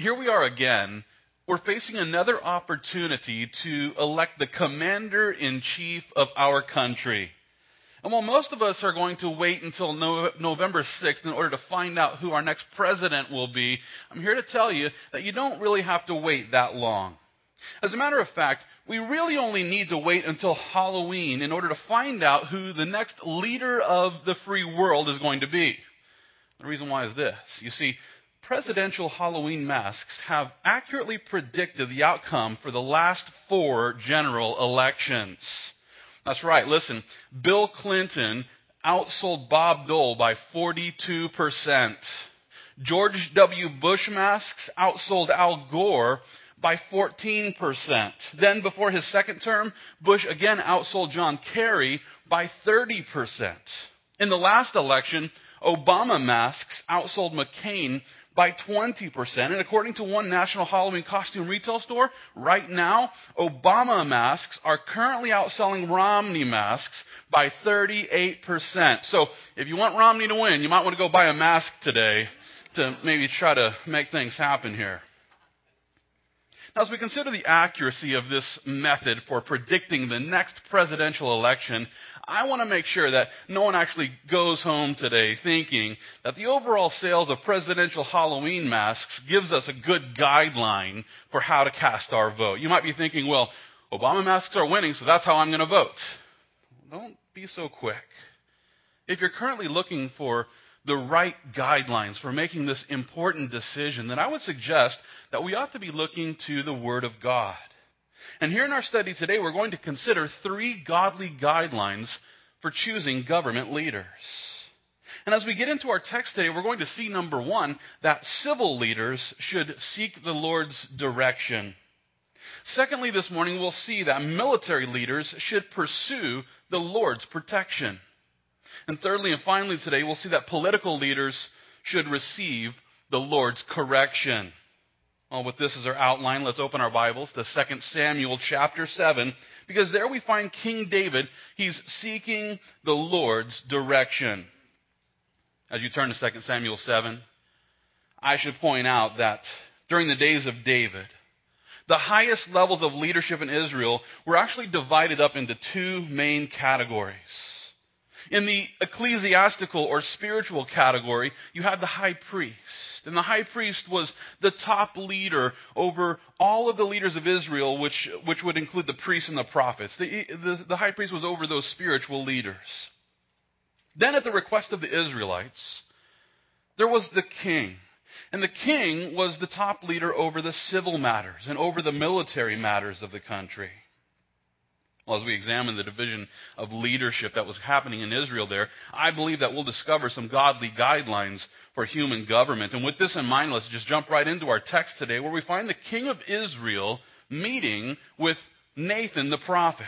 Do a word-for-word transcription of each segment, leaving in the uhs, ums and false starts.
here we are again. We're facing another opportunity to elect the commander-in-chief of our country. And while most of us are going to wait until no- November sixth in order to find out who our next president will be, I'm here to tell you that you don't really have to wait that long. As a matter of fact, we really only need to wait until Halloween in order to find out who the next leader of the free world is going to be. The reason why is this. You see, presidential Halloween masks have accurately predicted the outcome for the last four general elections. That's right, listen. Bill Clinton outsold Bob Dole by forty-two percent. George W. Bush masks outsold Al Gore by fourteen percent. Then, before his second term, Bush again outsold John Kerry by thirty percent. In the last election, Obama masks outsold McCain by twenty percent. And according to one national Halloween costume retail store, right now, Obama masks are currently outselling Romney masks by thirty-eight percent. So if you want Romney to win, you might want to go buy a mask today to maybe try to make things happen here. Now, as we consider the accuracy of this method for predicting the next presidential election, I want to make sure that no one actually goes home today thinking that the overall sales of presidential Halloween masks gives us a good guideline for how to cast our vote. You might be thinking, well, Obama masks are winning, so that's how I'm going to vote. Don't be so quick. If you're currently looking for the right guidelines for making this important decision, then I would suggest that we ought to be looking to the Word of God. And here in our study today, we're going to consider three godly guidelines for choosing government leaders. And as we get into our text today, we're going to see, number one, that civil leaders should seek the Lord's direction. Secondly, this morning, we'll see that military leaders should pursue the Lord's protection. And thirdly and finally today, we'll see that political leaders should receive the Lord's correction. Well, with this as our outline, let's open our Bibles to Second Samuel chapter seven, because there we find King David. He's seeking the Lord's direction. As you turn to Second Samuel seven, I should point out that during the days of David, the highest levels of leadership in Israel were actually divided up into two main categories. In the ecclesiastical or spiritual category, you had the high priest. And the high priest was the top leader over all of the leaders of Israel, which, which would include the priests and the prophets. The, the, the high priest was over those spiritual leaders. Then at the request of the Israelites, there was the king. And the king was the top leader over the civil matters and over the military matters of the country. Well, as we examine the division of leadership that was happening in Israel there, I believe that we'll discover some godly guidelines for human government. And with this in mind, let's just jump right into our text today, where we find the king of Israel meeting with Nathan the prophet.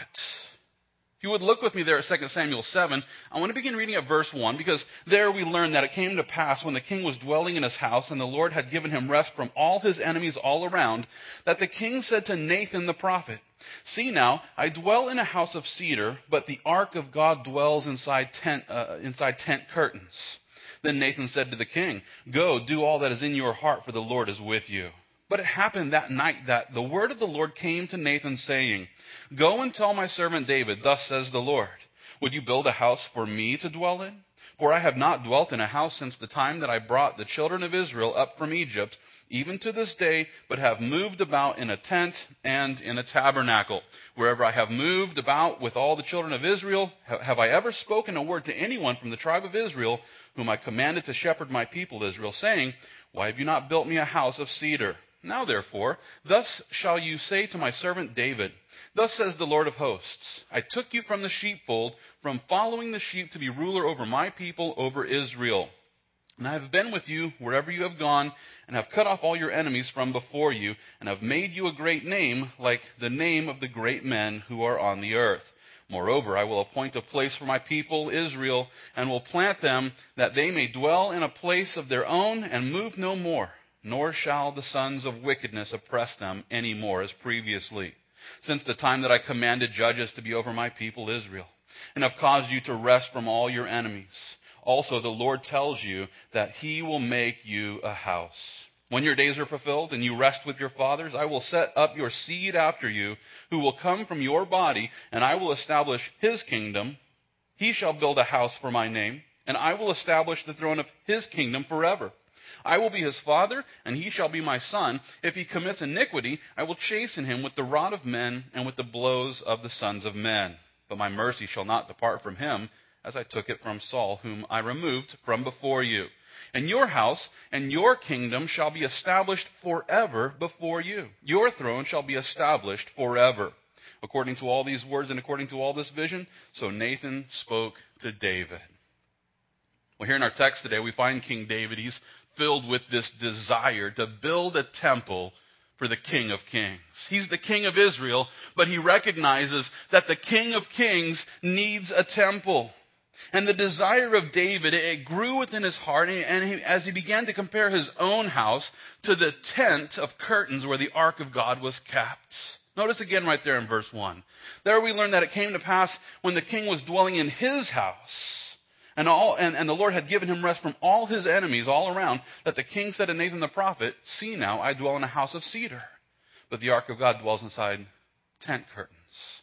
If you would look with me there at Second Samuel seven, I want to begin reading at verse one, because there we learn that it came to pass when the king was dwelling in his house and the Lord had given him rest from all his enemies all around, that the king said to Nathan the prophet, "See now, I dwell in a house of cedar, but the ark of God dwells inside tent, uh, inside tent curtains." Then Nathan said to the king, "Go, do all that is in your heart, for the Lord is with you." But it happened that night that the word of the Lord came to Nathan, saying, "Go and tell my servant David, thus says the Lord, would you build a house for me to dwell in? For I have not dwelt in a house since the time that I brought the children of Israel up from Egypt, even to this day, but have moved about in a tent and in a tabernacle. Wherever I have moved about with all the children of Israel, have I ever spoken a word to anyone from the tribe of Israel, whom I commanded to shepherd my people Israel, saying, why have you not built me a house of cedar? Now therefore, thus shall you say to my servant David, thus says the Lord of hosts, I took you from the sheepfold, from following the sheep to be ruler over my people, over Israel. And I have been with you wherever you have gone, and have cut off all your enemies from before you, and have made you a great name, like the name of the great men who are on the earth. Moreover, I will appoint a place for my people Israel, and will plant them, that they may dwell in a place of their own, and move no more. Nor shall the sons of wickedness oppress them any more as previously, since the time that I commanded judges to be over my people Israel, and have caused you to rest from all your enemies. Also the Lord tells you that he will make you a house. When your days are fulfilled and you rest with your fathers, I will set up your seed after you, who will come from your body, and I will establish his kingdom. He shall build a house for my name, and I will establish the throne of his kingdom forever. I will be his father, and he shall be my son. If he commits iniquity, I will chasten him with the rod of men and with the blows of the sons of men. But my mercy shall not depart from him, as I took it from Saul, whom I removed from before you. And your house and your kingdom shall be established forever before you. Your throne shall be established forever. According to all these words and according to all this vision, so Nathan spoke to David. Well, here in our text today, we find King David. He's filled with this desire to build a temple for the King of Kings. He's the King of Israel, but he recognizes that the King of Kings needs a temple. And the desire of David, it grew within his heart, and he, as he began to compare his own house to the tent of curtains where the ark of God was kept. Notice again right there in verse one. There we learn that it came to pass when the king was dwelling in his house, and, all, and, and the Lord had given him rest from all his enemies all around, that the king said to Nathan the prophet, "See now, I dwell in a house of cedar, but the ark of God dwells inside tent curtains."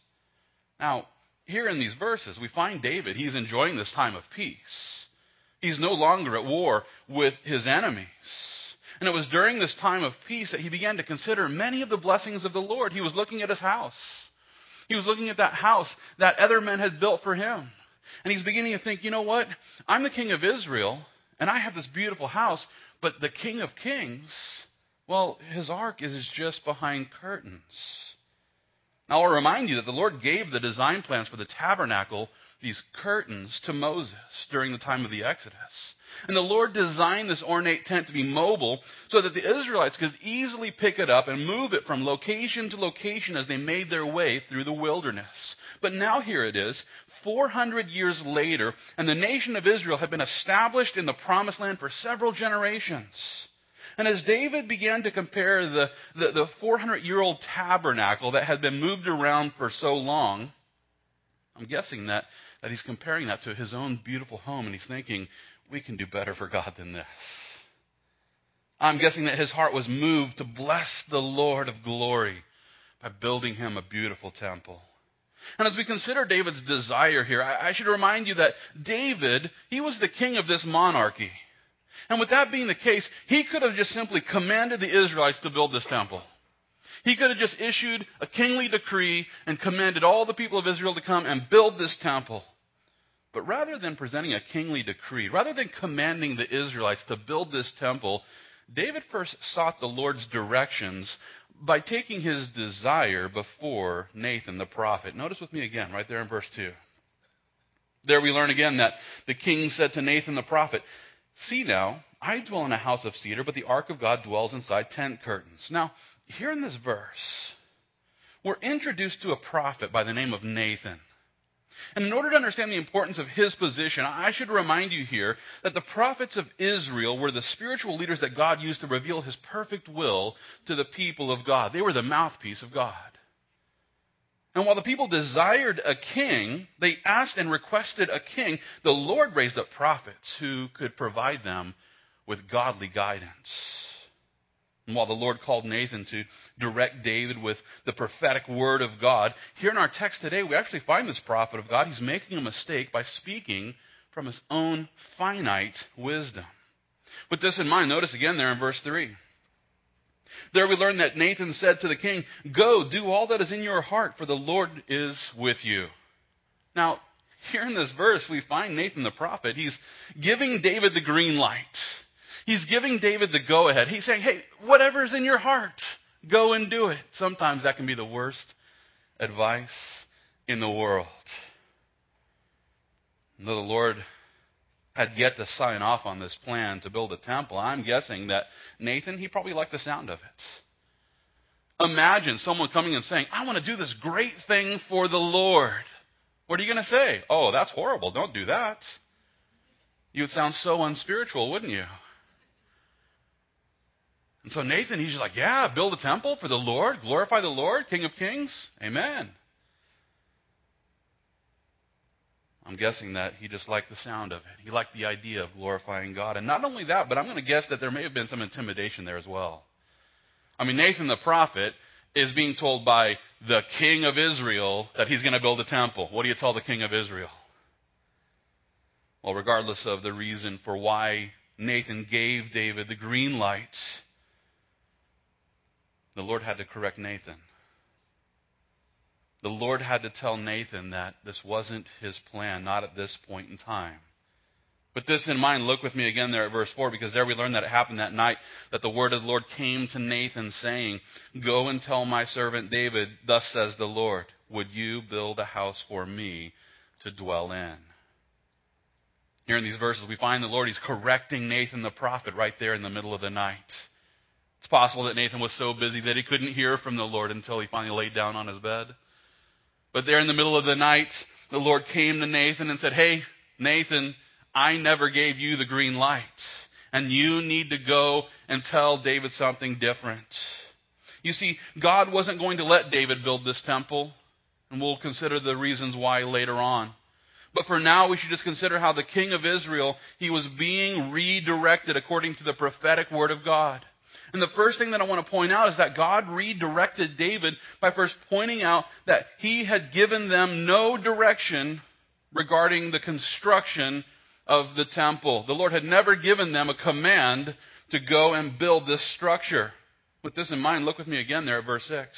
Now, here in these verses, we find David, he's enjoying this time of peace. He's no longer at war with his enemies. And it was during this time of peace that he began to consider many of the blessings of the Lord. He was looking at his house. He was looking at that house that other men had built for him. And he's beginning to think, you know what? I'm the king of Israel, and I have this beautiful house, but the King of Kings, well, his ark is just behind curtains. Now, I'll remind you that the Lord gave the design plans for the tabernacle, these curtains, to Moses during the time of the Exodus. And the Lord designed this ornate tent to be mobile so that the Israelites could easily pick it up and move it from location to location as they made their way through the wilderness. But now here it is, four hundred years later, and the nation of Israel had been established in the Promised Land for several generations. And as David began to compare the, the, the four hundred year old tabernacle that had been moved around for so long, I'm guessing that, that he's comparing that to his own beautiful home, and he's thinking, we can do better for God than this. I'm guessing that his heart was moved to bless the Lord of glory by building him a beautiful temple. And as we consider David's desire here, I, I should remind you that David, he was the king of this monarchy. And with that being the case, he could have just simply commanded the Israelites to build this temple. He could have just issued a kingly decree and commanded all the people of Israel to come and build this temple. But rather than presenting a kingly decree, rather than commanding the Israelites to build this temple, David first sought the Lord's directions by taking his desire before Nathan the prophet. Notice with me again, right there in verse two. There we learn again that the king said to Nathan the prophet, "See now, I dwell in a house of cedar, but the ark of God dwells inside tent curtains." Now, here in this verse, we're introduced to a prophet by the name of Nathan. And in order to understand the importance of his position, I should remind you here that the prophets of Israel were the spiritual leaders that God used to reveal his perfect will to the people of God. They were the mouthpiece of God. And while the people desired a king, they asked and requested a king, the Lord raised up prophets who could provide them with godly guidance. And while the Lord called Nathan to direct David with the prophetic word of God, here in our text today, we actually find this prophet of God. He's making a mistake by speaking from his own finite wisdom. With this in mind, notice again there in verse three. There we learn that Nathan said to the king, "Go, do all that is in your heart, for the Lord is with you." Now, here in this verse, we find Nathan the prophet. He's giving David the green light. He's giving David the go-ahead. He's saying, hey, whatever's in your heart, go and do it. Sometimes that can be the worst advice in the world. And though the Lord had yet to sign off on this plan to build a temple, I'm guessing that Nathan, he probably liked the sound of it. Imagine someone coming and saying, "I want to do this great thing for the Lord." What are you going to say? "Oh, that's horrible. Don't do that." You would sound so unspiritual, wouldn't you? And so Nathan, he's just like, yeah, build a temple for the Lord, glorify the Lord, King of Kings. Amen. I'm guessing that he just liked the sound of it. He liked the idea of glorifying God. And not only that, but I'm going to guess that there may have been some intimidation there as well. I mean, Nathan the prophet is being told by the king of Israel that he's going to build a temple. What do you tell the king of Israel? Well, regardless of the reason for why Nathan gave David the green light, the Lord had to correct Nathan. The Lord had to tell Nathan that this wasn't his plan, not at this point in time. With this in mind, look with me again there at verse four, because there we learn that it happened that night that the word of the Lord came to Nathan saying, "Go and tell my servant David, thus says the Lord, would you build a house for me to dwell in?" Here in these verses, we find the Lord, he's correcting Nathan the prophet right there in the middle of the night. It's possible that Nathan was so busy that he couldn't hear from the Lord until he finally laid down on his bed. But there in the middle of the night, the Lord came to Nathan and said, "Hey, Nathan, I never gave you the green light, and you need to go and tell David something different." You see, God wasn't going to let David build this temple, and we'll consider the reasons why later on. But for now, we should just consider how the king of Israel, he was being redirected according to the prophetic word of God. And the first thing that I want to point out is that God redirected David by first pointing out that he had given them no direction regarding the construction of the temple. The Lord had never given them a command to go and build this structure. With this in mind, look with me again there at verse six.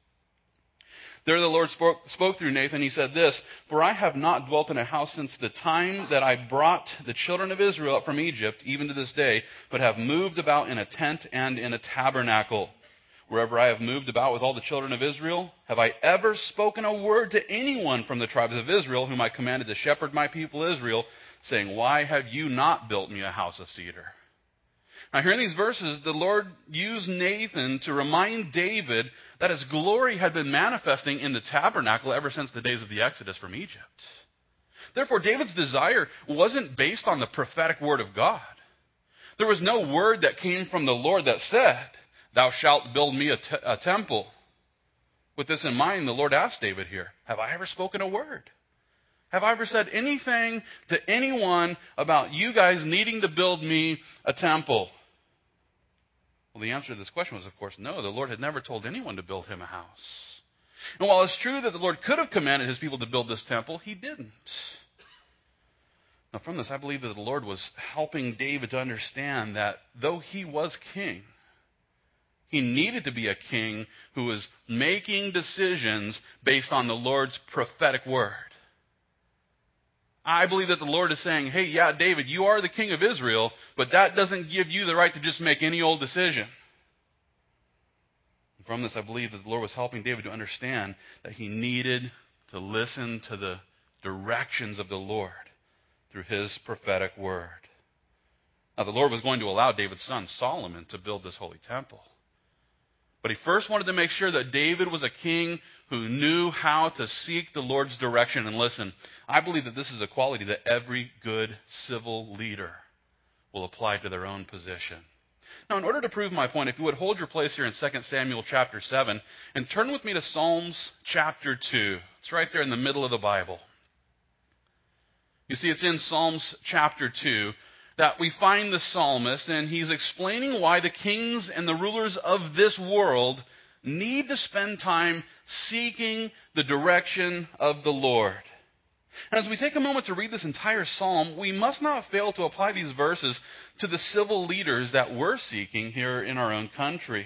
There the Lord spoke, spoke through Nathan. He said this, "For I have not dwelt in a house since the time that I brought the children of Israel up from Egypt, even to this day, but have moved about in a tent and in a tabernacle. Wherever I have moved about with all the children of Israel, have I ever spoken a word to anyone from the tribes of Israel, whom I commanded to shepherd my people Israel, saying, why have you not built me a house of cedar?" Now here in these verses, the Lord used Nathan to remind David that his glory had been manifesting in the tabernacle ever since the days of the Exodus from Egypt. Therefore, David's desire wasn't based on the prophetic word of God. There was no word that came from the Lord that said, "Thou shalt build me a, te- a temple." With this in mind, the Lord asked David here, have I ever spoken a word? Have I ever said anything to anyone about you guys needing to build me a temple? Well, the answer to this question was, of course, no. The Lord had never told anyone to build him a house. And while it's true that the Lord could have commanded his people to build this temple, he didn't. Now, from this, I believe that the Lord was helping David to understand that though he was king, he needed to be a king who was making decisions based on the Lord's prophetic word. I believe that the Lord is saying, hey, yeah, David, you are the king of Israel, but that doesn't give you the right to just make any old decision. From this, I believe that the Lord was helping David to understand that he needed to listen to the directions of the Lord through his prophetic word. Now, the Lord was going to allow David's son, Solomon, to build this holy temple. But he first wanted to make sure that David was a king who knew how to seek the Lord's direction and listen. I believe that this is a quality that every good civil leader will apply to their own position. Now, in order to prove my point, if you would hold your place here in Second Samuel chapter seven and turn with me to Psalms chapter two. It's right there in the middle of the Bible. You see, it's in Psalms chapter two that we find the psalmist, and he's explaining why the kings and the rulers of this world need to spend time seeking the direction of the Lord. And as we take a moment to read this entire psalm, we must not fail to apply these verses to the civil leaders that we're seeking here in our own country.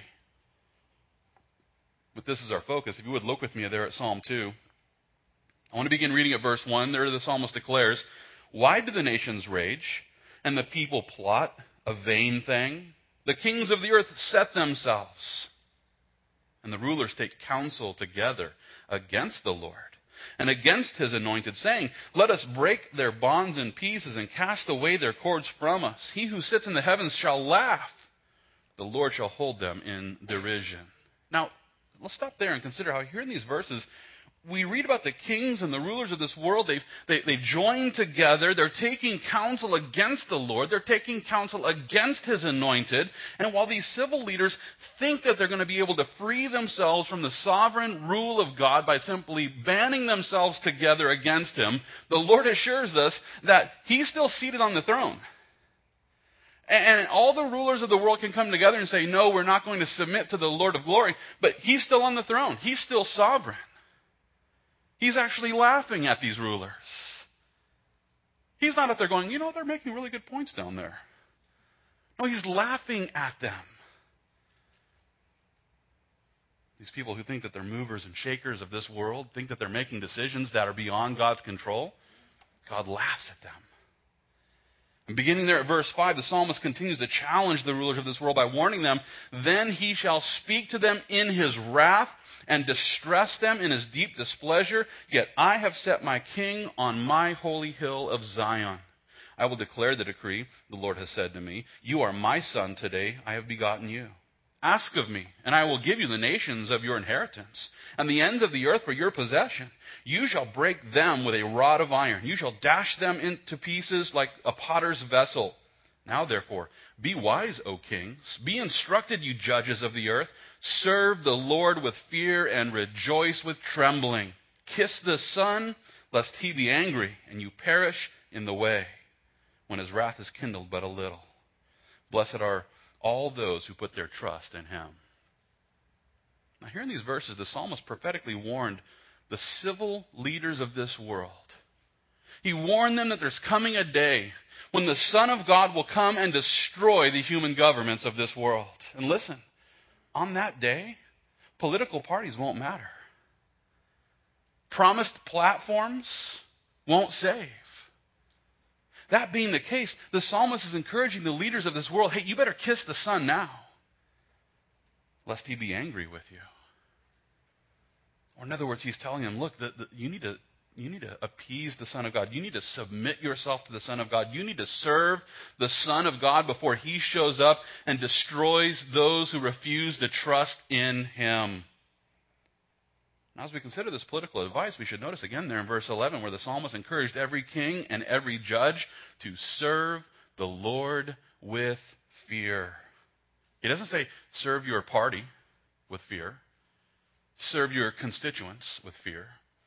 But this is our focus. If you would look with me there at Psalm two. I want to begin reading at verse one. There the psalmist declares, "Why do the nations rage, and the people plot a vain thing? The kings of the earth set themselves, and the rulers take counsel together against the Lord and against his anointed, saying, let us break their bonds in pieces and cast away their cords from us. He who sits in the heavens shall laugh. The Lord shall hold them in derision." Now, let's stop there and consider how here in these verses we read about the kings and the rulers of this world. They've, they, they've joined together. They're taking counsel against the Lord. They're taking counsel against His anointed. And while these civil leaders think that they're going to be able to free themselves from the sovereign rule of God by simply banding themselves together against Him, the Lord assures us that He's still seated on the throne. And all the rulers of the world can come together and say, no, we're not going to submit to the Lord of glory. But He's still on the throne. He's still sovereign. He's actually laughing at these rulers. He's not up there going, you know, they're making really good points down there. No, He's laughing at them. These people who think that they're movers and shakers of this world, think that they're making decisions that are beyond God's control, God laughs at them. And beginning there at verse five, the psalmist continues to challenge the rulers of this world by warning them, then He shall speak to them in His wrath and distress them in His deep displeasure. Yet I have set my king on my holy hill of Zion. I will declare the decree. The Lord has said to me, you are my son today. I have begotten you. Ask of me, and I will give you the nations of your inheritance, and the ends of the earth for your possession. You shall break them with a rod of iron. You shall dash them into pieces like a potter's vessel. Now, therefore, be wise, O kings. Be instructed, you judges of the earth. Serve the Lord with fear and rejoice with trembling. Kiss the Son, lest He be angry, and you perish in the way, when His wrath is kindled but a little. Blessed are all those who put their trust in Him. Now, here in these verses, the psalmist prophetically warned the civil leaders of this world. He warned them that there's coming a day when the Son of God will come and destroy the human governments of this world. And listen, on that day, political parties won't matter. Promised platforms won't save. That being the case, the psalmist is encouraging the leaders of this world, hey, you better kiss the Son now, lest He be angry with you. Or in other words, he's telling them, look, the, the, you need to you need to appease the Son of God. You need to submit yourself to the Son of God. You need to serve the Son of God before He shows up and destroys those who refuse to trust in Him. Now, as we consider this political advice, we should notice again there in verse eleven where the psalmist encouraged every king and every judge to serve the Lord with fear. He doesn't say serve your party with fear, serve your constituents with fear,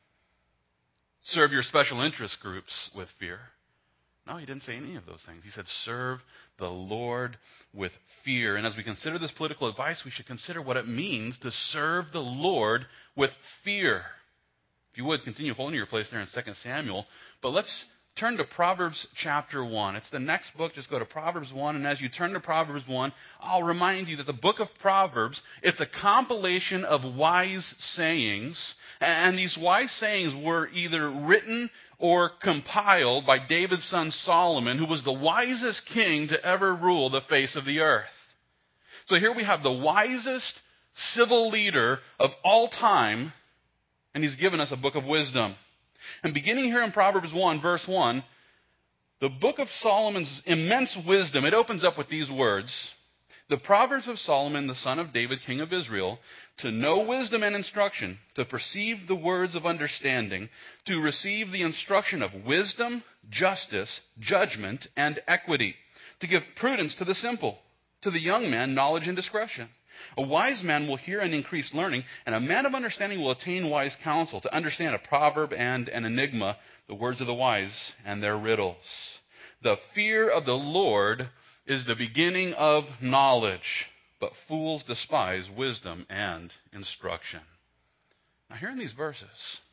serve your special interest groups with fear. No, he didn't say any of those things. He said serve the Lord with fear. And as we consider this political advice, we should consider what it means to serve the Lord with fear. If you would, continue holding your place there in Second Samuel. But let's turn to Proverbs chapter one. It's the next book. Just go to Proverbs one. And as you turn to Proverbs one, I'll remind you that the book of Proverbs, it's a compilation of wise sayings. And these wise sayings were either written or compiled by David's son Solomon, who was the wisest king to ever rule the face of the earth. So here we have the wisest civil leader of all time, and he's given us a book of wisdom. And beginning here in Proverbs one, verse one, the book of Solomon's immense wisdom, it opens up with these words, the Proverbs of Solomon, the son of David, king of Israel, to know wisdom and instruction, to perceive the words of understanding, to receive the instruction of wisdom, justice, judgment, and equity, to give prudence to the simple, to the young man knowledge and discretion. A wise man will hear and increase learning, and a man of understanding will attain wise counsel, to understand a proverb and an enigma, the words of the wise and their riddles. The fear of the Lord is the beginning of knowledge, but fools despise wisdom and instruction. Now here in these verses,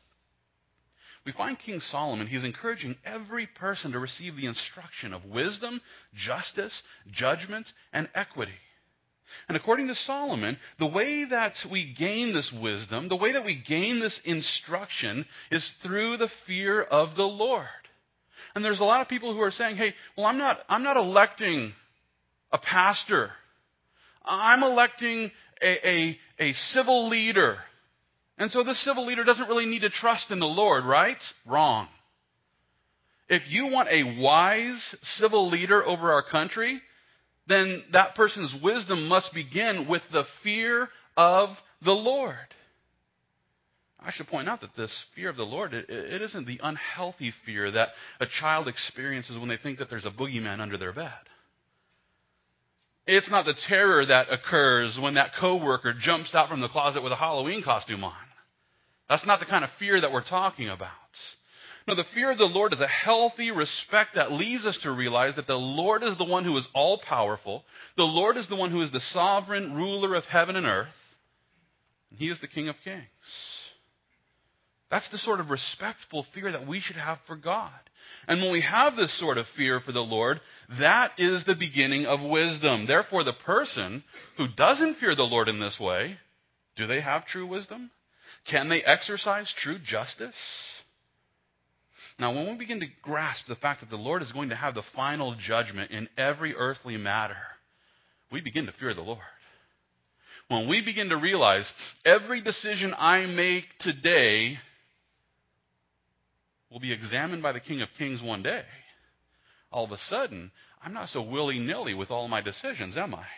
we find King Solomon, he's encouraging every person to receive the instruction of wisdom, justice, judgment, and equity. And according to Solomon, the way that we gain this wisdom, the way that we gain this instruction is through the fear of the Lord. And there's a lot of people who are saying, hey, well, I'm not, I'm not electing a pastor. I'm electing a, a, a civil leader. And so this civil leader doesn't really need to trust in the Lord, right? Wrong. If you want a wise civil leader over our country, then that person's wisdom must begin with the fear of the Lord. I should point out that this fear of the Lord, it, it isn't the unhealthy fear that a child experiences when they think that there's a boogeyman under their bed. It's not the terror that occurs when that coworker jumps out from the closet with a Halloween costume on. That's not the kind of fear that we're talking about. No, the fear of the Lord is a healthy respect that leads us to realize that the Lord is the one who is all-powerful. The Lord is the one who is the sovereign ruler of heaven and earth. And He is the King of Kings. That's the sort of respectful fear that we should have for God. And when we have this sort of fear for the Lord, that is the beginning of wisdom. Therefore, the person who doesn't fear the Lord in this way, do they have true wisdom? Can they exercise true justice? Now, when we begin to grasp the fact that the Lord is going to have the final judgment in every earthly matter, we begin to fear the Lord. When we begin to realize every decision I make today will be examined by the King of Kings one day, all of a sudden, I'm not so willy-nilly with all my decisions, am I?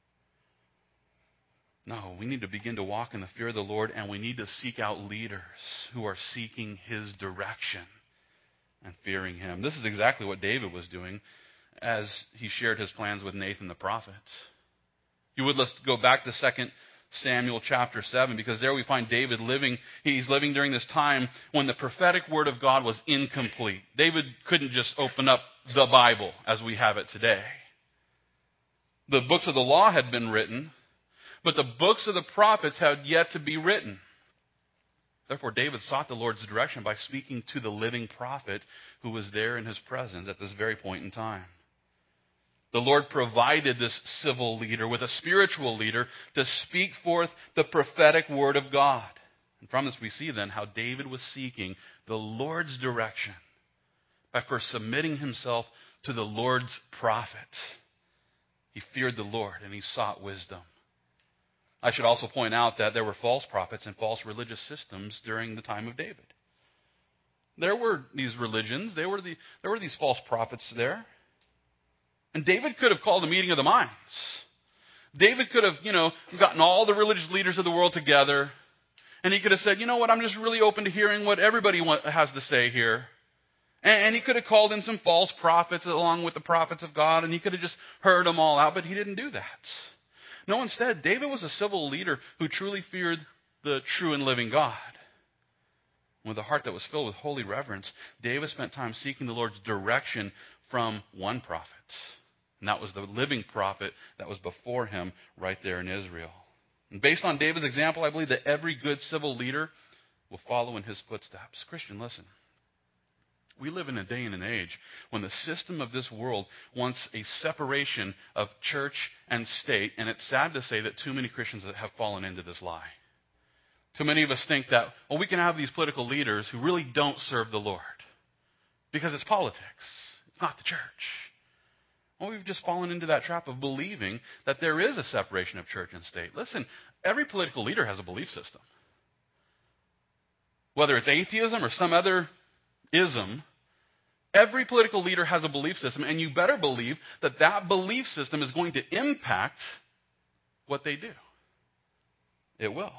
No, we need to begin to walk in the fear of the Lord, and we need to seek out leaders who are seeking His direction and fearing Him. This is exactly what David was doing as he shared his plans with Nathan the prophet. You would let's go back to Second Samuel chapter seven, because there we find David living, he's living during this time when the prophetic word of God was incomplete. David couldn't just open up the Bible as we have it today. The books of the law had been written, but the books of the prophets had yet to be written. Therefore, David sought the Lord's direction by speaking to the living prophet who was there in his presence at this very point in time. The Lord provided this civil leader with a spiritual leader to speak forth the prophetic word of God. And from this we see then how David was seeking the Lord's direction by first submitting himself to the Lord's prophet. He feared the Lord and he sought wisdom. I should also point out that there were false prophets and false religious systems during the time of David. There were these religions, there were, the, there were these false prophets there. And David could have called a meeting of the minds. David could have, you know, gotten all the religious leaders of the world together, and he could have said, you know what, I'm just really open to hearing what everybody want, has to say here. And, and he could have called in some false prophets along with the prophets of God, and he could have just heard them all out, but he didn't do that. No, instead, David was a civil leader who truly feared the true and living God. With a heart that was filled with holy reverence, David spent time seeking the Lord's direction from one prophet. And that was the living prophet that was before him right there in Israel. And based on David's example, I believe that every good civil leader will follow in his footsteps. Christian, listen. We live in a day and an age when the system of this world wants a separation of church and state, and it's sad to say that too many Christians have fallen into this lie. Too many of us think that, well, we can have these political leaders who really don't serve the Lord because it's politics. It's not the church. Well, we've just fallen into that trap of believing that there is a separation of church and state. Listen, every political leader has a belief system. Whether it's atheism or some other ism, every political leader has a belief system, and you better believe that that belief system is going to impact what they do. It will.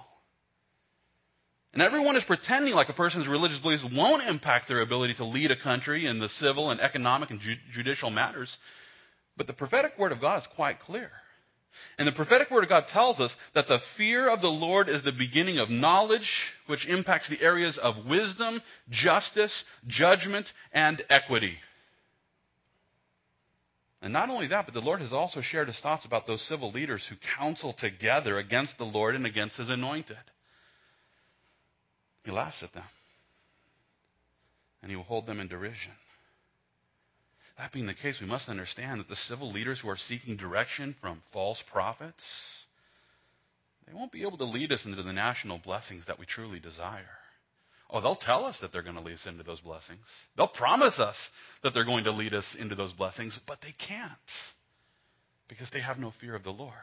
And everyone is pretending like a person's religious beliefs won't impact their ability to lead a country in the civil and economic and ju- judicial matters. But the prophetic word of God is quite clear. And the prophetic word of God tells us that the fear of the Lord is the beginning of knowledge, which impacts the areas of wisdom, justice, judgment, and equity. And not only that, but the Lord has also shared his thoughts about those civil leaders who counsel together against the Lord and against his anointed. He laughs at them. And he will hold them in derision. That being the case, we must understand that the civil leaders who are seeking direction from false prophets, they won't be able to lead us into the national blessings that we truly desire. Oh, they'll tell us that they're going to lead us into those blessings. They'll promise us that they're going to lead us into those blessings, but they can't because they have no fear of the Lord.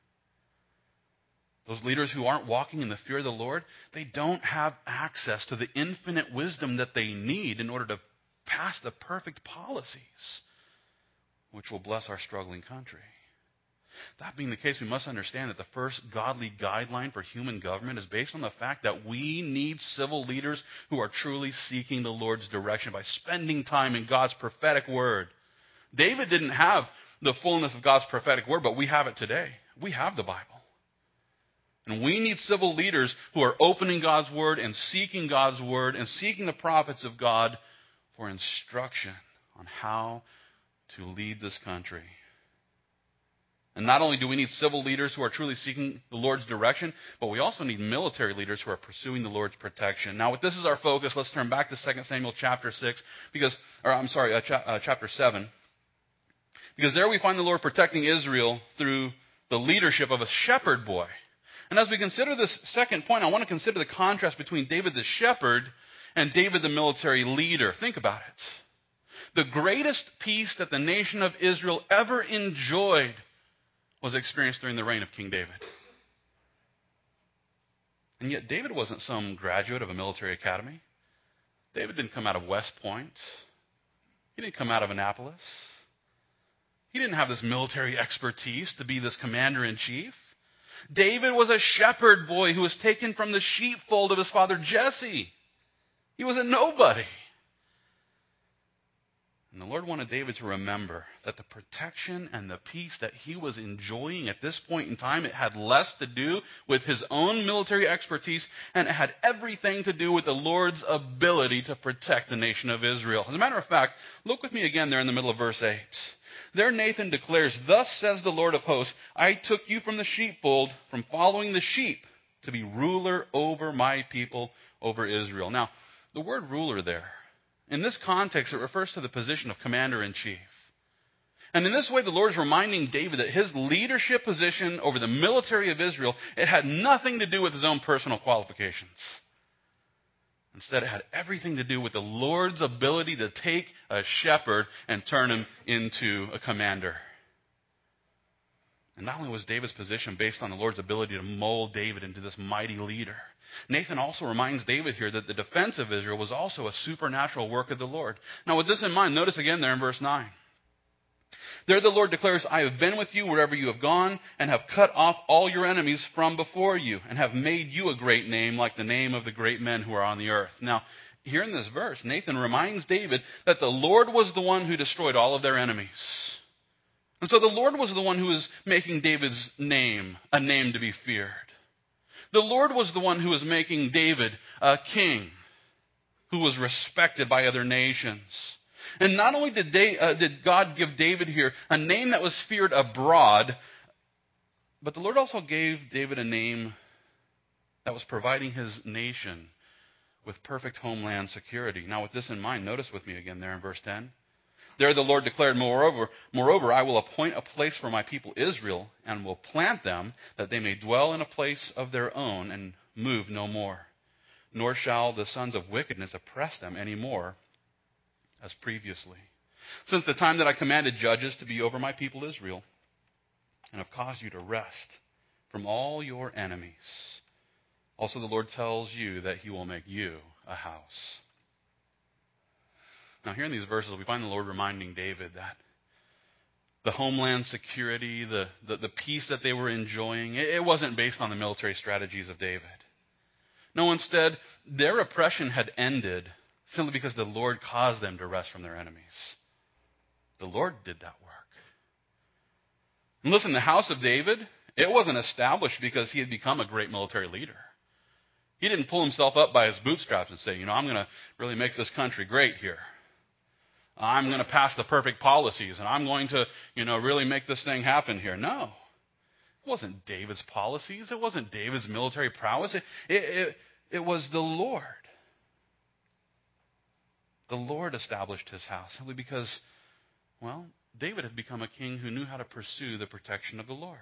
Those leaders who aren't walking in the fear of the Lord, they don't have access to the infinite wisdom that they need in order to pass the perfect policies which will bless our struggling country. That being the case, we must understand that the first godly guideline for human government is based on the fact that we need civil leaders who are truly seeking the Lord's direction by spending time in God's prophetic word. David didn't have the fullness of God's prophetic word, but we have it today. We have the Bible. And we need civil leaders who are opening God's word and seeking God's word and seeking the prophets of God for instruction on how to lead this country. And not only do we need civil leaders who are truly seeking the Lord's direction, but we also need military leaders who are pursuing the Lord's protection. Now, if this is our focus, let's turn back to Second Samuel chapter six, because, or I'm sorry, uh, cha- uh, chapter seven, because there we find the Lord protecting Israel through the leadership of a shepherd boy. And as we consider this second point, I want to consider the contrast between David the shepherd and David the military leader. Think about it. The greatest peace that the nation of Israel ever enjoyed was experienced during the reign of King David. And yet David wasn't some graduate of a military academy. David didn't come out of West Point. He didn't come out of Annapolis. He didn't have this military expertise to be this commander-in-chief. David was a shepherd boy who was taken from the sheepfold of his father Jesse. He was a nobody. And the Lord wanted David to remember that the protection and the peace that he was enjoying at this point in time, it had less to do with his own military expertise, and it had everything to do with the Lord's ability to protect the nation of Israel. As a matter of fact, look with me again there in the middle of verse eight. There Nathan declares, "Thus says the Lord of hosts, I took you from the sheepfold, from following the sheep, to be ruler over my people, over Israel." Now, the word ruler there, in this context, it refers to the position of commander-in-chief. And in this way, the Lord is reminding David that his leadership position over the military of Israel, it had nothing to do with his own personal qualifications. Instead, it had everything to do with the Lord's ability to take a shepherd and turn him into a commander. And not only was David's position based on the Lord's ability to mold David into this mighty leader, Nathan also reminds David here that the defense of Israel was also a supernatural work of the Lord. Now, with this in mind, notice again there in verse nine. There the Lord declares, "I have been with you wherever you have gone, and have cut off all your enemies from before you, and have made you a great name like the name of the great men who are on the earth." Now, here in this verse, Nathan reminds David that the Lord was the one who destroyed all of their enemies. And so the Lord was the one who was making David's name a name to be feared. The Lord was the one who was making David a king who was respected by other nations. And not only did, they, uh, did God give David here a name that was feared abroad, but the Lord also gave David a name that was providing his nation with perfect homeland security. Now, with this in mind, notice with me again there in verse ten. There the Lord declared, moreover, moreover, I will appoint a place for my people Israel, and will plant them, that they may dwell in a place of their own, and move no more. Nor shall the sons of wickedness oppress them any more, as previously. Since the time that I commanded judges to be over my people Israel, and have caused you to rest from all your enemies. Also the Lord tells you that he will make you a house. Now, here in these verses, we find the Lord reminding David that the homeland security, the, the, the peace that they were enjoying, it, it wasn't based on the military strategies of David. No, instead, their oppression had ended simply because the Lord caused them to rest from their enemies. The Lord did that work. And listen, the house of David, it wasn't established because he had become a great military leader. He didn't pull himself up by his bootstraps and say, you know, I'm going to really make this country great here. I'm going to pass the perfect policies, and I'm going to, you know, really make this thing happen here. No. It wasn't David's policies. It wasn't David's military prowess. It, it, it, it was the Lord. The Lord established his house simply because, well, David had become a king who knew how to pursue the protection of the Lord.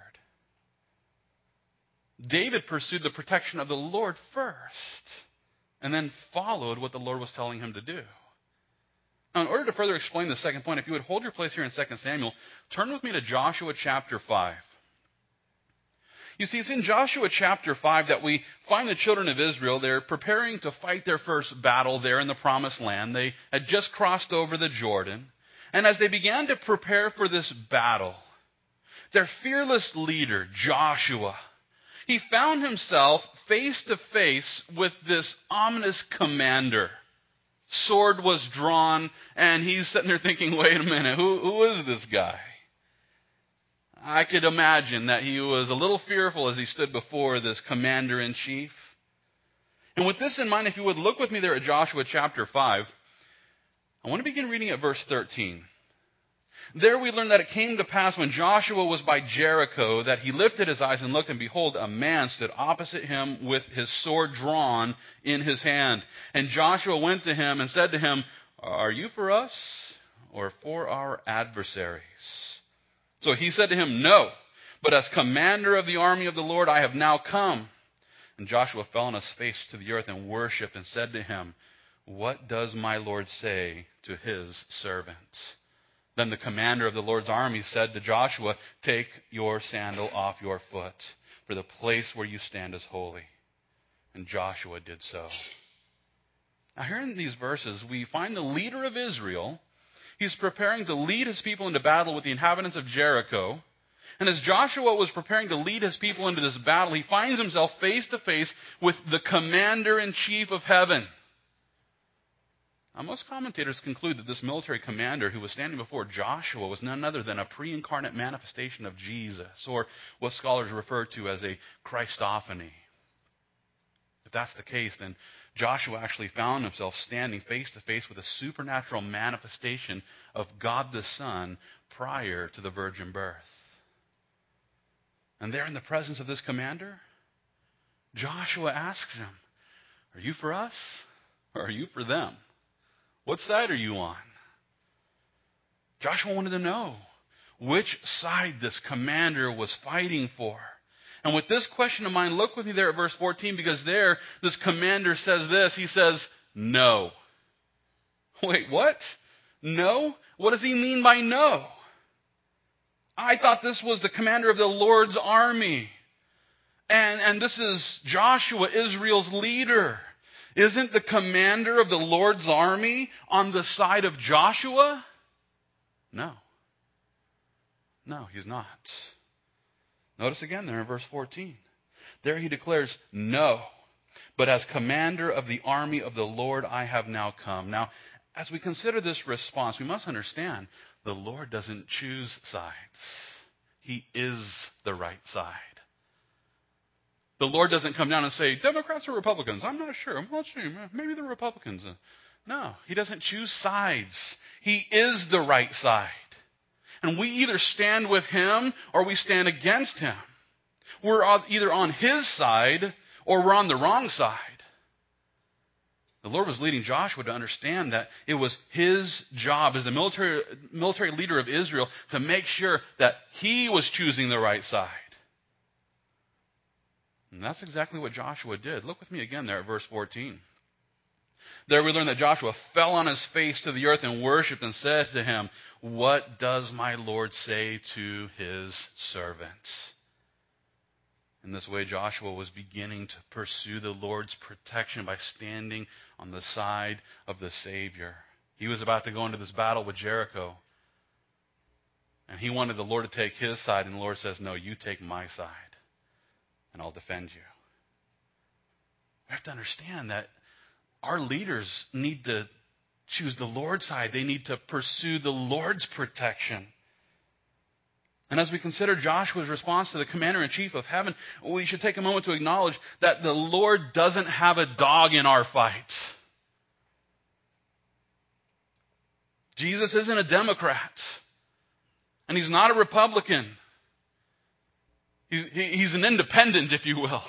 David pursued the protection of the Lord first, and then followed what the Lord was telling him to do. Now, in order to further explain the second point, if you would hold your place here in Second Samuel, turn with me to Joshua chapter five. You see, it's in Joshua chapter five that we find the children of Israel. They're preparing to fight their first battle there in the Promised Land. They had just crossed over the Jordan. And as they began to prepare for this battle, their fearless leader, Joshua, he found himself face to face with this ominous commander. Sword was drawn, and he's sitting there thinking, wait a minute, who, who is this guy? I could imagine that he was a little fearful as he stood before this commander-in-chief. And with this in mind, if you would look with me there at Joshua chapter five, I want to begin reading at verse thirteen. There we learn that it came to pass when Joshua was by Jericho that he lifted his eyes and looked, and behold, a man stood opposite him with his sword drawn in his hand. And Joshua went to him and said to him, are you for us or for our adversaries? So he said to him, no, but as commander of the army of the Lord I have now come. And Joshua fell on his face to the earth and worshipped and said to him, what does my Lord say to his servant? Then the commander of the Lord's army said to Joshua, take your sandal off your foot, for the place where you stand is holy. And Joshua did so. Now here in these verses, we find the leader of Israel. He's preparing to lead his people into battle with the inhabitants of Jericho. And as Joshua was preparing to lead his people into this battle, he finds himself face to face with the commander-in-chief of heaven. Now, most commentators conclude that this military commander who was standing before Joshua was none other than a pre-incarnate manifestation of Jesus, or what scholars refer to as a Christophany. If that's the case, then Joshua actually found himself standing face to face with a supernatural manifestation of God the Son prior to the virgin birth. And there in the presence of this commander, Joshua asks him, are you for us or are you for them? What side are you on? Joshua wanted to know which side this commander was fighting for. And with this question in mind, look with me there at verse fourteen, because there this commander says this. He says, no. Wait, what? No? What does he mean by no? I thought this was the commander of the Lord's army. And, and this is Joshua, Israel's leader. Isn't the commander of the Lord's army on the side of Joshua? No. No, he's not. Notice again there in verse fourteen. There he declares, no, but as commander of the army of the Lord I have now come. Now, as we consider this response, we must understand the Lord doesn't choose sides. He is the right side. The Lord doesn't come down and say, Democrats or Republicans? I'm not sure. Let's see. Maybe the Republicans. No, he doesn't choose sides. He is the right side. And we either stand with him or we stand against him. We're either on his side or we're on the wrong side. The Lord was leading Joshua to understand that it was his job as the military, military leader of Israel to make sure that he was choosing the right side. And that's exactly what Joshua did. Look with me again there at verse fourteen. There we learn that Joshua fell on his face to the earth and worshipped and said to him, what does my Lord say to his servant? In this way, Joshua was beginning to pursue the Lord's protection by standing on the side of the Savior. He was about to go into this battle with Jericho. And he wanted the Lord to take his side. And the Lord says, no, you take my side. And I'll defend you. We have to understand that our leaders need to choose the Lord's side. They need to pursue the Lord's protection. And as we consider Joshua's response to the commander-in-chief of heaven, we should take a moment to acknowledge that the Lord doesn't have a dog in our fight. Jesus isn't a Democrat. And he's not a Republican. He's, he's an independent, if you will.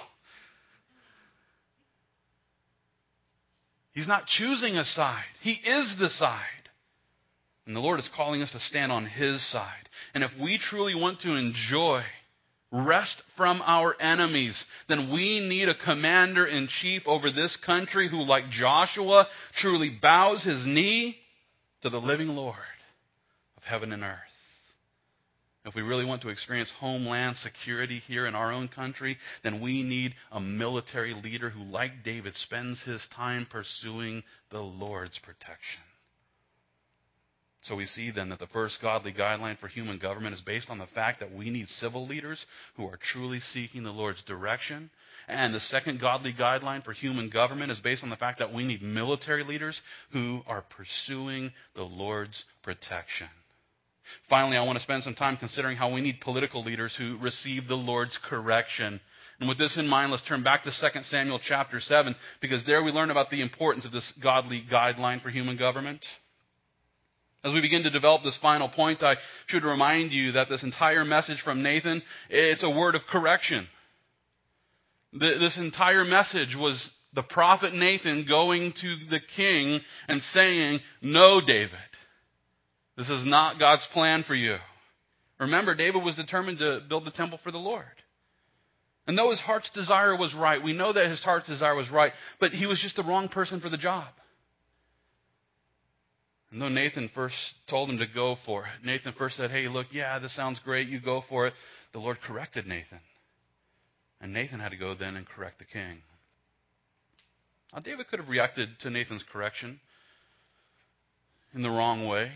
He's not choosing a side. He is the side. And the Lord is calling us to stand on his side. And if we truly want to enjoy rest from our enemies, then we need a commander-in-chief over this country who, like Joshua, truly bows his knee to the living Lord of heaven and earth. If we really want to experience homeland security here in our own country, then we need a military leader who, like David, spends his time pursuing the Lord's protection. So we see then that the first godly guideline for human government is based on the fact that we need civil leaders who are truly seeking the Lord's direction. And the second godly guideline for human government is based on the fact that we need military leaders who are pursuing the Lord's protection. Finally, I want to spend some time considering how we need political leaders who receive the Lord's correction. And with this in mind, let's turn back to Second Samuel chapter seven, because there we learn about the importance of this godly guideline for human government. As we begin to develop this final point, I should remind you that this entire message from Nathan, it's a word of correction. This entire message was the prophet Nathan going to the king and saying, "No, David, this is not God's plan for you." Remember, David was determined to build the temple for the Lord. And though his heart's desire was right, we know that his heart's desire was right, but he was just the wrong person for the job. And though Nathan first told him to go for it, Nathan first said, "Hey, look, yeah, this sounds great, you go for it," the Lord corrected Nathan. And Nathan had to go then and correct the king. Now, David could have reacted to Nathan's correction in the wrong way.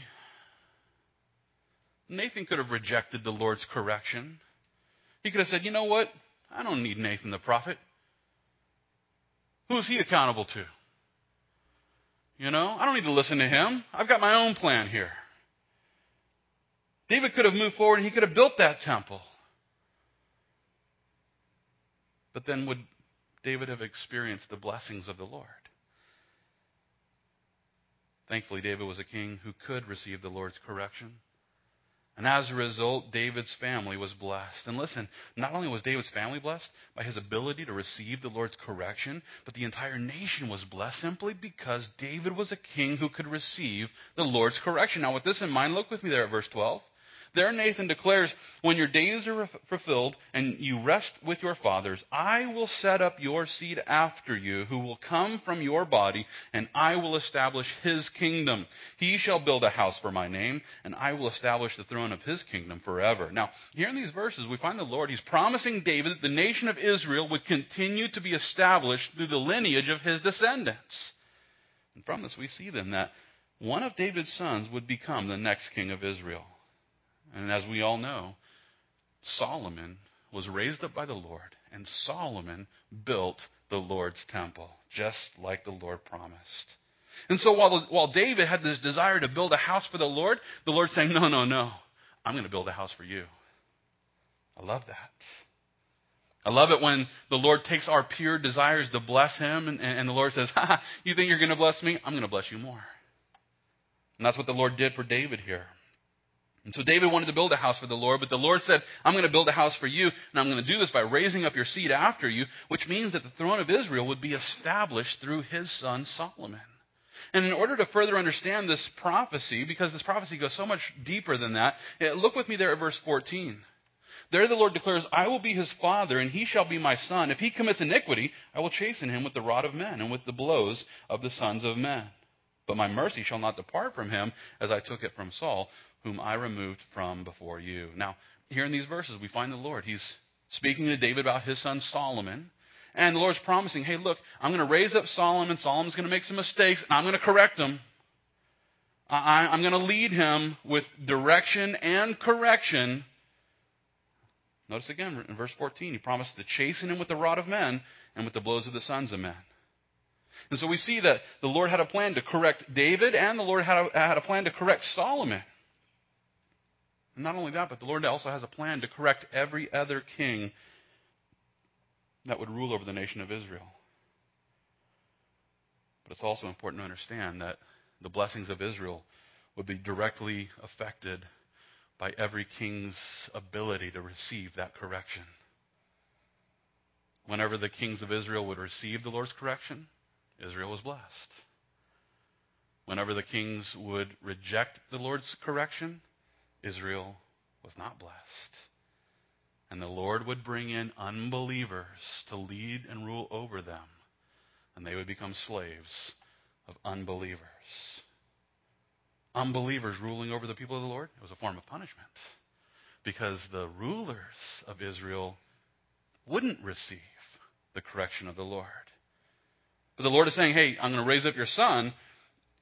Nathan could have rejected the Lord's correction. He could have said, "You know what? I don't need Nathan the prophet. Who is he accountable to? You know, I don't need to listen to him. I've got my own plan here." David could have moved forward and he could have built that temple. But then would David have experienced the blessings of the Lord? Thankfully, David was a king who could receive the Lord's correction. And as a result, David's family was blessed. And listen, not only was David's family blessed by his ability to receive the Lord's correction, but the entire nation was blessed simply because David was a king who could receive the Lord's correction. Now, with this in mind, look with me there at verse twelve. There Nathan declares, "When your days are fulfilled and you rest with your fathers, I will set up your seed after you, who will come from your body, and I will establish his kingdom. He shall build a house for my name, and I will establish the throne of his kingdom forever." Now, here in these verses, we find the Lord, he's promising David that the nation of Israel would continue to be established through the lineage of his descendants. And from this, we see then that one of David's sons would become the next king of Israel. And as we all know, Solomon was raised up by the Lord, and Solomon built the Lord's temple, just like the Lord promised. And so while, while David had this desire to build a house for the Lord, the Lord's saying, "No, no, no, I'm going to build a house for you." I love that. I love it when the Lord takes our pure desires to bless him, and, and the Lord says, "Ha, you think you're going to bless me? I'm going to bless you more." And that's what the Lord did for David here. And so David wanted to build a house for the Lord, but the Lord said, "I'm going to build a house for you, and I'm going to do this by raising up your seed after you," which means that the throne of Israel would be established through his son Solomon. And in order to further understand this prophecy, because this prophecy goes so much deeper than that, look with me there at verse fourteen. There the Lord declares, "I will be his father, and he shall be my son. If he commits iniquity, I will chasten him with the rod of men and with the blows of the sons of men. But my mercy shall not depart from him, as I took it from Saul, whom I removed from before you." Now, here in these verses, we find the Lord. He's speaking to David about his son Solomon. And the Lord's promising, "Hey, look, I'm going to raise up Solomon. Solomon's going to make some mistakes, and I'm going to correct him. I, I'm going to lead him with direction and correction." Notice again, in verse fourteen, he promised to chasten him with the rod of men and with the blows of the sons of men. And so we see that the Lord had a plan to correct David, and the Lord had a, had a plan to correct Solomon. And not only that, but the Lord also has a plan to correct every other king that would rule over the nation of Israel. But it's also important to understand that the blessings of Israel would be directly affected by every king's ability to receive that correction. Whenever the kings of Israel would receive the Lord's correction, Israel was blessed. Whenever the kings would reject the Lord's correction, Israel was not blessed. And the Lord would bring in unbelievers to lead and rule over them, and they would become slaves of unbelievers. Unbelievers ruling over the people of the Lord, it was a form of punishment, because the rulers of Israel wouldn't receive the correction of the Lord. But the Lord is saying, "Hey, I'm going to raise up your son,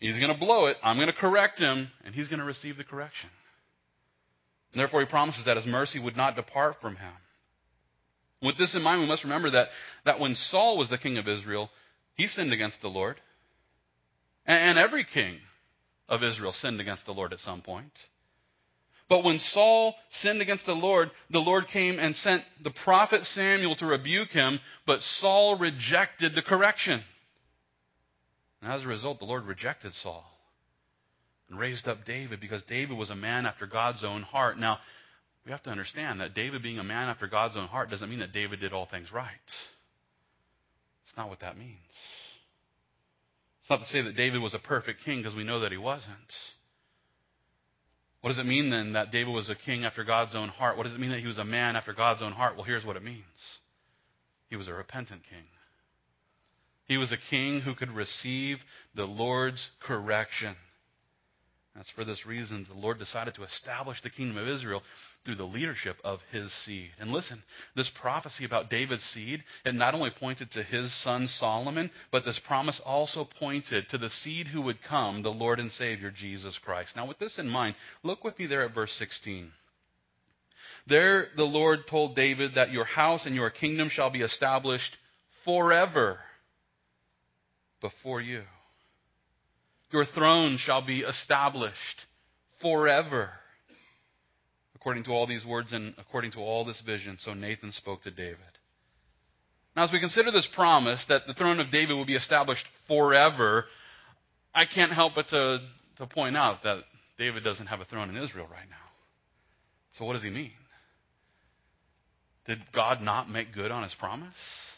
He's going to blow it. I'm going to correct him, and he's going to receive the correction. And therefore, he promises that his mercy would not depart from him. With this in mind, we must remember that, that when Saul was the king of Israel, he sinned against the Lord. And, and every king of Israel sinned against the Lord at some point. But when Saul sinned against the Lord, the Lord came and sent the prophet Samuel to rebuke him, but Saul rejected the correction. And as a result, the Lord rejected Saul and raised up David, because David was a man after God's own heart. Now, we have to understand that David being a man after God's own heart doesn't mean that David did all things right. It's not what that means. It's not to say that David was a perfect king, because we know that he wasn't. What does it mean then that David was a king after God's own heart? What does it mean that he was a man after God's own heart? Well, here's what it means. He was a repentant king. He was a king who could receive the Lord's correction. That's for this reason the Lord decided to establish the kingdom of Israel through the leadership of his seed. And listen, this prophecy about David's seed, it not only pointed to his son Solomon, but this promise also pointed to the seed who would come, the Lord and Savior, Jesus Christ. Now with this in mind, look with me there at verse sixteen. There the Lord told David that your house and your kingdom shall be established forever before you. Your throne shall be established forever. According to all these words and according to all this vision, so Nathan spoke to David. Now, as we consider this promise that the throne of David will be established forever, I can't help but to, to point out that David doesn't have a throne in Israel right now. So what does he mean? Did God not make good on his promise?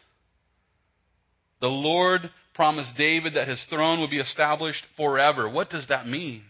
The Lord promised David that his throne would be established forever. What does that mean?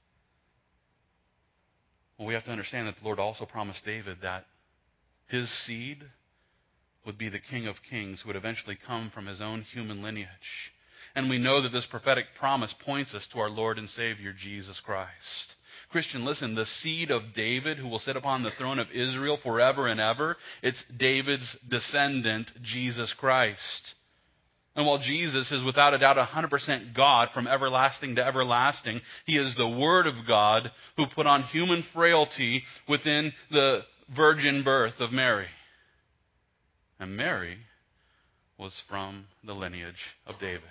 Well, we have to understand that the Lord also promised David that his seed would be the King of Kings who would eventually come from his own human lineage. And we know that this prophetic promise points us to our Lord and Savior, Jesus Christ. Christian, listen, the seed of David who will sit upon the throne of Israel forever and ever, it's David's descendant, Jesus Christ. And while Jesus is without a doubt one hundred percent God from everlasting to everlasting, he is the Word of God who put on human frailty within the virgin birth of Mary. And Mary was from the lineage of David.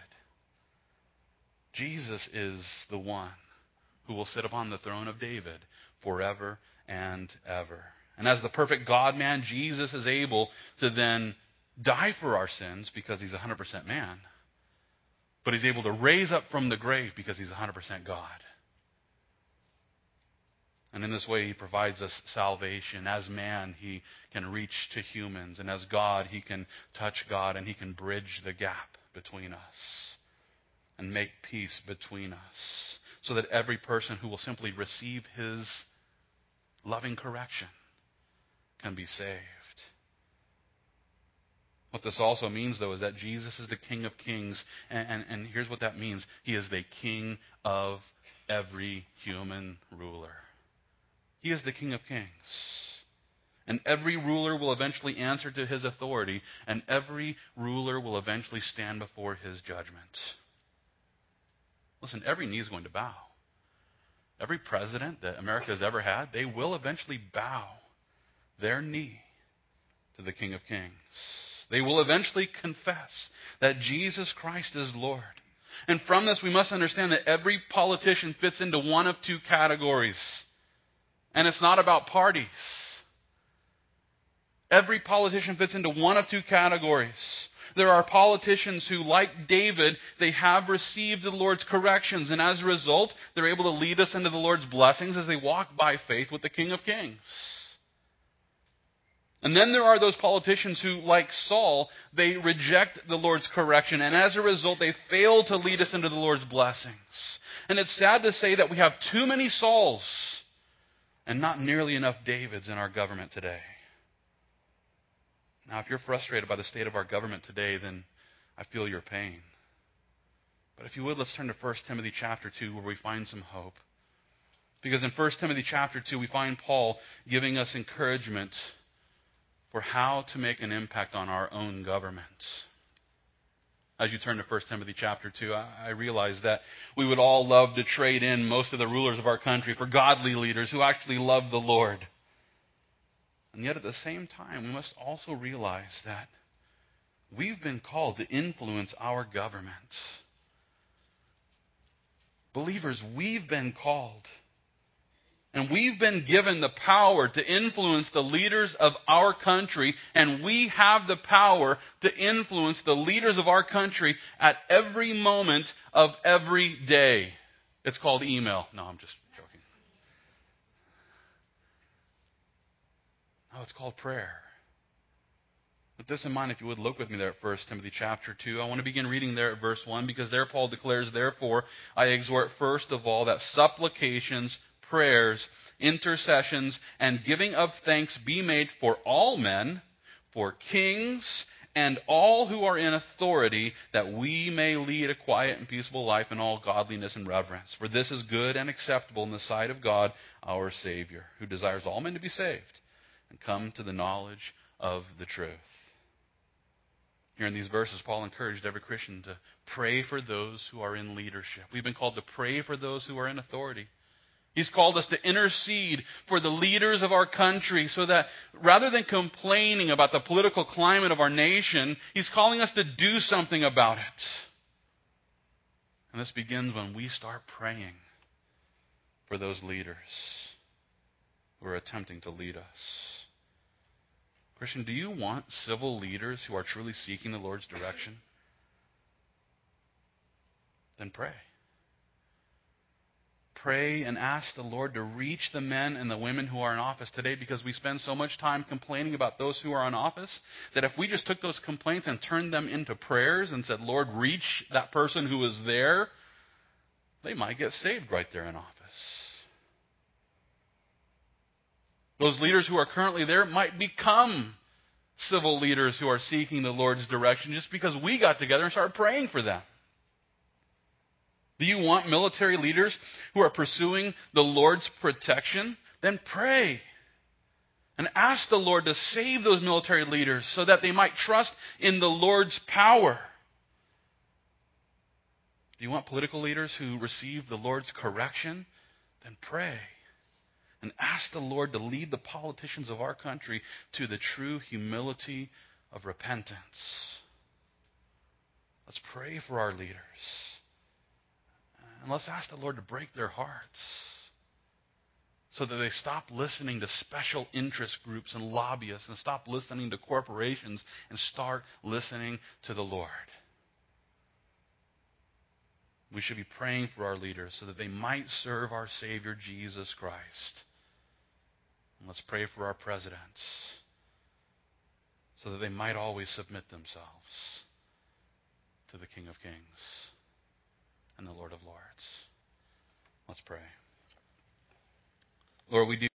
Jesus is the one who will sit upon the throne of David forever and ever. And as the perfect God-man, Jesus is able to then die for our sins because he's one hundred percent man. But he's able to raise up from the grave because he's one hundred percent God. And in this way, he provides us salvation. As man, he can reach to humans. And as God, he can touch God and he can bridge the gap between us and make peace between us, so that every person who will simply receive his loving correction can be saved. What this also means, though, is that Jesus is the King of Kings, and, and, and here's what that means. He is the King of every human ruler. He is the King of Kings. And every ruler will eventually answer to his authority, and every ruler will eventually stand before his judgment. Listen, every knee is going to bow. Every president that America has ever had, they will eventually bow their knee to the King of Kings. They will eventually confess that Jesus Christ is Lord. And from this, we must understand that every politician fits into one of two categories. And it's not about parties. Every politician fits into one of two categories. There are politicians who, like David, they have received the Lord's corrections, and as a result, they're able to lead us into the Lord's blessings as they walk by faith with the King of Kings. And then there are those politicians who, like Saul, they reject the Lord's correction, and as a result, they fail to lead us into the Lord's blessings. And it's sad to say that we have too many Sauls and not nearly enough Davids in our government today. Now, if you're frustrated by the state of our government today, then I feel your pain. But if you would, let's turn to First Timothy chapter two, where we find some hope. Because in First Timothy chapter two, we find Paul giving us encouragement for how to make an impact on our own government. As you turn to First Timothy chapter two, I, I realize that we would all love to trade in most of the rulers of our country for godly leaders who actually love the Lord. And yet at the same time, we must also realize that we've been called to influence our government. Believers, we've been called. And we've been given the power to influence the leaders of our country. And we have the power to influence the leaders of our country at every moment of every day. It's called email. No, I'm just joking. No, it's called prayer. With this in mind, if you would look with me there at First Timothy chapter two. I want to begin reading there at verse one, because there Paul declares, "Therefore, I exhort first of all that supplications, prayers, intercessions, and giving of thanks be made for all men, for kings, and all who are in authority, that we may lead a quiet and peaceable life in all godliness and reverence. For this is good and acceptable in the sight of God, our Savior, who desires all men to be saved and come to the knowledge of the truth." Here in these verses, Paul encouraged every Christian to pray for those who are in leadership. We've been called to pray for those who are in authority. He's called us to intercede for the leaders of our country, so that rather than complaining about the political climate of our nation, he's calling us to do something about it. And this begins when we start praying for those leaders who are attempting to lead us. Christian, do you want civil leaders who are truly seeking the Lord's direction? Then pray. Pray and ask the Lord to reach the men and the women who are in office today, because we spend so much time complaining about those who are in office that if we just took those complaints and turned them into prayers and said, "Lord, reach that person who is there," they might get saved right there in office. Those leaders who are currently there might become civil leaders who are seeking the Lord's direction just because we got together and started praying for them. Do you want military leaders who are pursuing the Lord's protection? Then pray and ask the Lord to save those military leaders so that they might trust in the Lord's power. Do you want political leaders who receive the Lord's correction? Then pray and ask the Lord to lead the politicians of our country to the true humility of repentance. Let's pray for our leaders. And let's ask the Lord to break their hearts so that they stop listening to special interest groups and lobbyists and stop listening to corporations and start listening to the Lord. We should be praying for our leaders so that they might serve our Savior, Jesus Christ. And let's pray for our presidents so that they might always submit themselves to the King of Kings and the Lord of Lords. Let's pray. Lord, we do